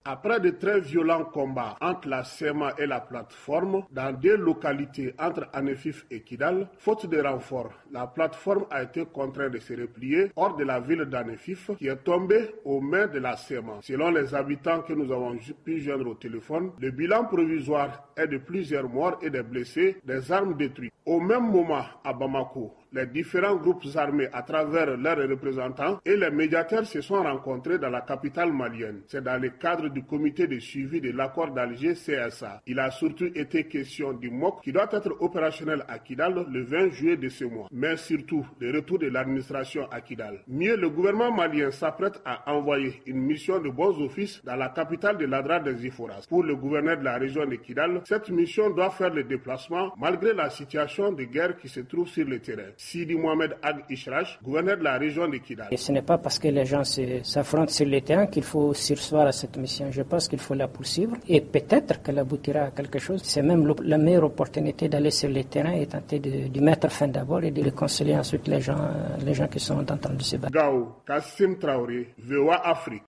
Après de très violents combats entre la SEMA et la plateforme dans deux localités entre Anefif et Kidal, faute de renforts, la plateforme a été contrainte de se replier hors de la ville d'Anefif qui est tombée aux mains de la SEMA. Selon les habitants que nous avons pu joindre au téléphone, le bilan provisoire est de plusieurs morts et des blessés, des armes détruites. Au même moment, à Bamako, les différents groupes armés à travers leurs représentants et les médiateurs se sont rencontrés dans la capitale malienne. C'est dans le cadre du comité de suivi de l'accord d'Alger CSA. Il a surtout été question du MOC qui doit être opérationnel à Kidal le 20 juillet de ce mois, mais surtout le retour de l'administration à Kidal. Mieux, le gouvernement malien s'apprête à envoyer une mission de bons offices dans la capitale de l'Adra des Iforas. Pour le gouverneur de la région de Kidal, cette mission doit faire le déplacement malgré la situation de guerre qui se trouve sur le terrain. Sidi Mohamed Ag Ishrach, gouverneur de la région de Kidal. Et ce n'est pas parce que les gens s'affrontent sur le terrain qu'il faut surseoir à cette mission. Je pense qu'il faut la poursuivre et peut-être qu'elle aboutira à quelque chose. C'est même la meilleure opportunité d'aller sur le terrain et tenter de mettre fin d'abord et de réconcilier ensuite les gens qui sont en train de se battre. Gao, Kassim Traoré, VOA Afrique.